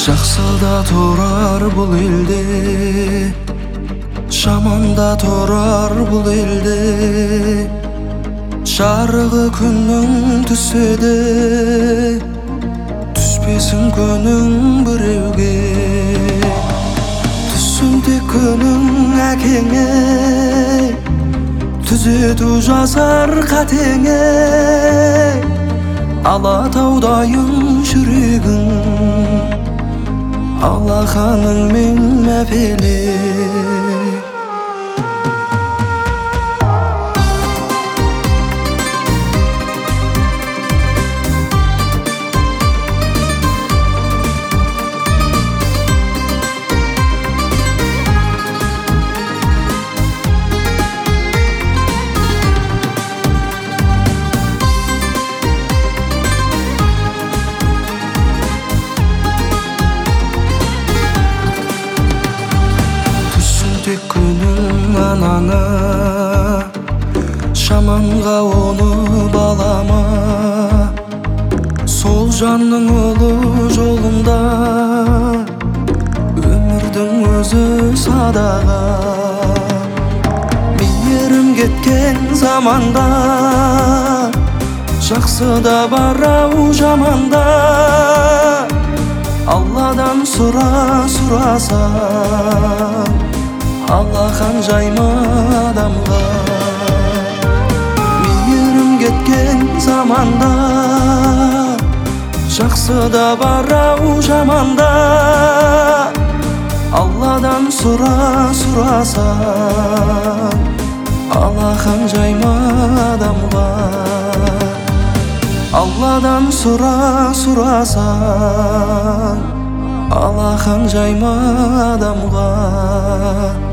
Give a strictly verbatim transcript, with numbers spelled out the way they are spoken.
Жақсыда тұрар бұл елде, жаманда тұрар бұл елде. Жарығы күннің түссе де, түспесін күнің біреуге. Түссін тек күнің әкеңе, түзету жазар қатеңе. Алатаудайын жүрегің, алақаның мен мәпеле. Тек күнің ананы, жаманға оны балама. Сол жанның ұлы жолында, өмірдің өзі садаға. Мейірім кеткен заманда, жақсыда бар ау жаманда. Алладан сұра сұрасаң, алақан жайма адамға. Мейірім кеткен заманда, жақсыда бар ау жаманда. Алладан сұра сұрасаң, алақан жайма адамға. Алладан сұра сұрасаң, алақан жайма адамға.